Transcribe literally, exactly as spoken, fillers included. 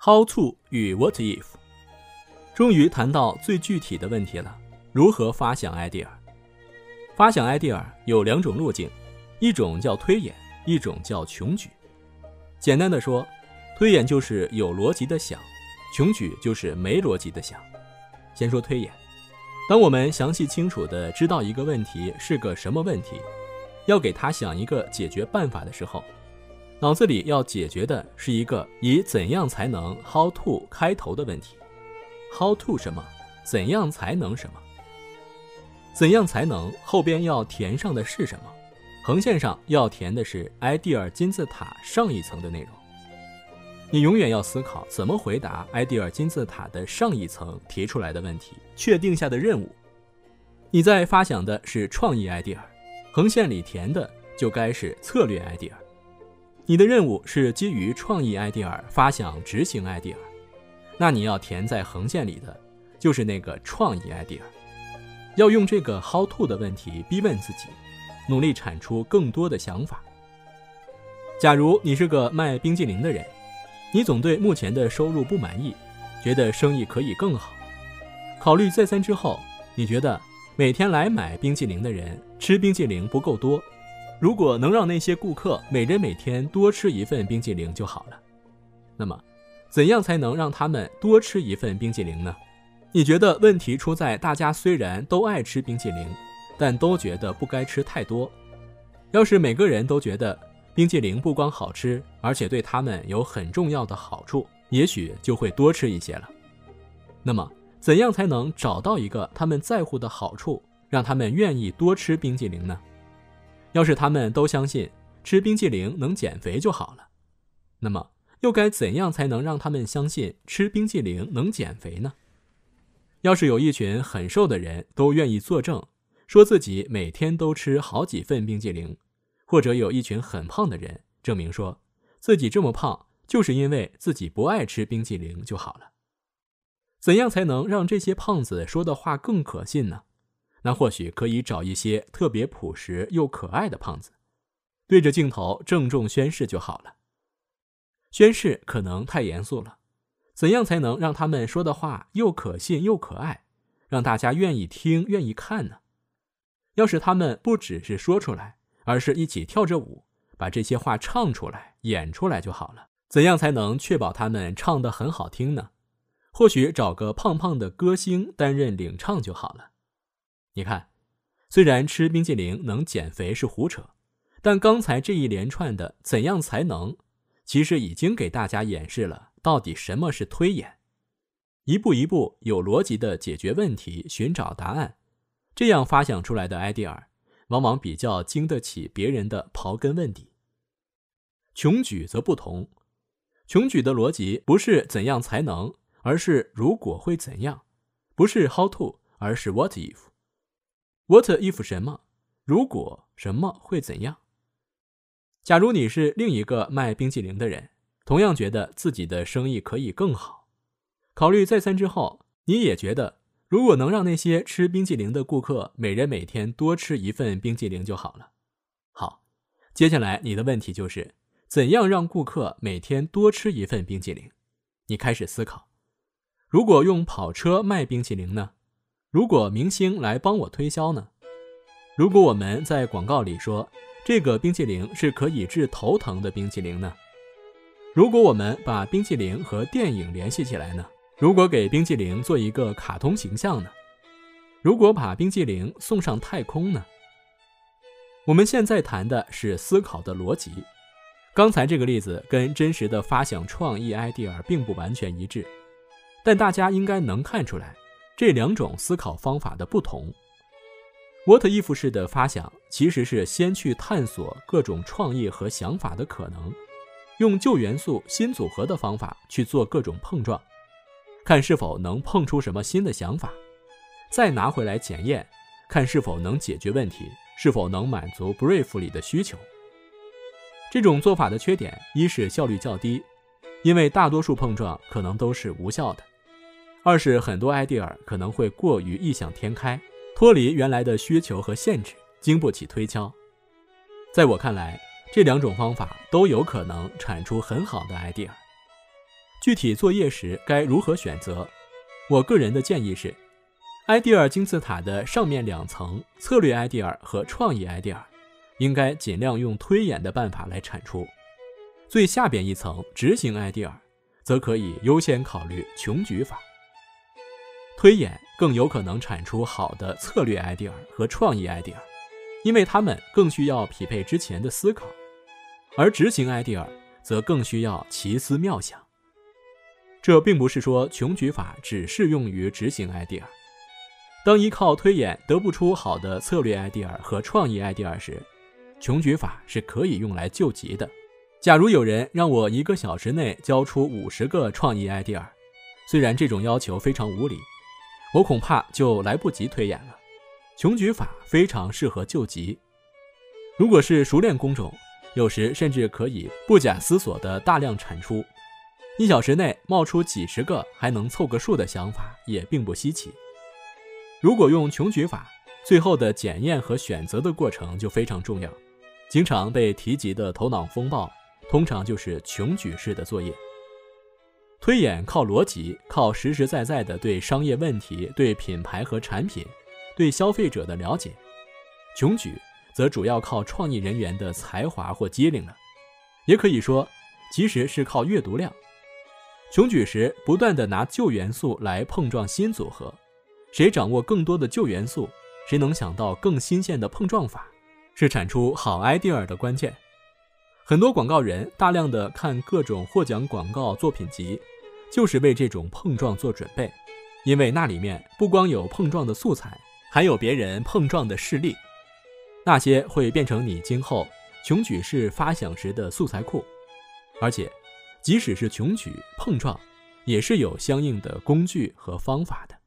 How to 与 What if。 终于谈到最具体的问题了，如何发想 idea。 发想 idea 有两种路径，一种叫推演，一种叫穷举。简单的说，推演就是有逻辑的想，穷举就是没逻辑的想。先说推演，当我们详细清楚地知道一个问题是个什么问题，要给它想一个解决办法的时候，脑子里要解决的是一个以怎样才能 how to 开头的问题。 how to 什么，怎样才能什么。怎样才能后边要填上的是什么，横线上要填的是 idea 金字塔上一层的内容。你永远要思考怎么回答 idea 金字塔的上一层提出来的问题，确定下的任务。你在发想的是创意 idea， 横线里填的就该是策略 idea。你的任务是基于创意 idea 发想执行 idea， 那你要填在横线里的就是那个创意 idea。 要用这个 how to 的问题逼问自己，努力产出更多的想法。假如你是个卖冰激凌的人，你总对目前的收入不满意，觉得生意可以更好。考虑再三之后，你觉得每天来买冰激凌的人吃冰激凌不够多，如果能让那些顾客每人每天多吃一份冰激凌就好了。那么怎样才能让他们多吃一份冰激凌呢？你觉得问题出在大家虽然都爱吃冰激凌，但都觉得不该吃太多。要是每个人都觉得冰激凌不光好吃，而且对他们有很重要的好处，也许就会多吃一些了。那么怎样才能找到一个他们在乎的好处，让他们愿意多吃冰激凌呢？要是他们都相信吃冰激凌能减肥就好了，那么又该怎样才能让他们相信吃冰激凌能减肥呢？要是有一群很瘦的人都愿意作证，说自己每天都吃好几份冰激凌，或者有一群很胖的人证明说自己这么胖就是因为自己不爱吃冰激凌就好了。怎样才能让这些胖子说的话更可信呢？那或许可以找一些特别朴实又可爱的胖子，对着镜头郑重宣誓就好了。宣誓可能太严肃了，怎样才能让他们说的话又可信又可爱，让大家愿意听愿意看呢？要是他们不只是说出来，而是一起跳着舞，把这些话唱出来演出来就好了。怎样才能确保他们唱得很好听呢？或许找个胖胖的歌星担任领唱就好了。你看，虽然吃冰激凌能减肥是胡扯，但刚才这一连串的怎样才能，其实已经给大家演示了到底什么是推演。一步一步有逻辑的解决问题，寻找答案，这样发想出来的 idea 往往比较经得起别人的刨根问底。穷举则不同，穷举的逻辑不是怎样才能，而是如果会怎样，不是 how to， 而是 what if。What if 什么？如果什么会怎样？假如你是另一个卖冰激凌的人，同样觉得自己的生意可以更好，考虑再三之后，你也觉得如果能让那些吃冰激凌的顾客每人每天多吃一份冰激凌就好了。好，接下来你的问题就是怎样让顾客每天多吃一份冰激凌？你开始思考，如果用跑车卖冰淇淋呢？如果明星来帮我推销呢？如果我们在广告里说这个冰淇淋是可以治头疼的冰淇淋呢？如果我们把冰淇淋和电影联系起来呢？如果给冰淇淋做一个卡通形象呢？如果把冰淇淋送上太空呢？我们现在谈的是思考的逻辑。刚才这个例子跟真实的发想创意 idea 并不完全一致，但大家应该能看出来这两种思考方法的不同。 What if 式的发想其实是先去探索各种创意和想法的可能，用旧元素新组合的方法去做各种碰撞，看是否能碰出什么新的想法，再拿回来检验，看是否能解决问题，是否能满足 brief 里的需求。这种做法的缺点，一是效率较低，因为大多数碰撞可能都是无效的；二是很多 idea 可能会过于异想天开，脱离原来的需求和限制，经不起推敲。在我看来，这两种方法都有可能产出很好的 idea。 具体作业时该如何选择？我个人的建议是 idea 金字塔的上面两层策略 idea 和创意 idea 应该尽量用推演的办法来产出，最下边一层执行 idea 则可以优先考虑穷举法。推演更有可能产出好的策略 idea 和创意 idea， 因为它们更需要匹配之前的思考，而执行 idea 则更需要奇思妙想。这并不是说穷举法只适用于执行 idea。当依靠推演得不出好的策略 idea 和创意 idea 时，穷举法是可以用来救急的。假如有人让我一个小时内交出五十个创意 idea， 虽然这种要求非常无理，我恐怕就来不及推演了。穷举法非常适合救急。如果是熟练工种，有时甚至可以不假思索地大量产出，一小时内冒出几十个还能凑个数的想法也并不稀奇。如果用穷举法，最后的检验和选择的过程就非常重要。经常被提及的头脑风暴通常就是穷举式的作业。推演靠逻辑，靠实实在在的对商业问题、对品牌和产品、对消费者的了解。穷举则主要靠创意人员的才华或机灵了，也可以说其实是靠阅读量。穷举时不断地拿旧元素来碰撞新组合，谁掌握更多的旧元素，谁能想到更新鲜的碰撞法，是产出好 idea 的关键。很多广告人大量的看各种获奖广告作品集，就是为这种碰撞做准备，因为那里面不光有碰撞的素材，还有别人碰撞的事例，那些会变成你今后穷举式发想时的素材库。而且即使是穷举碰撞，也是有相应的工具和方法的。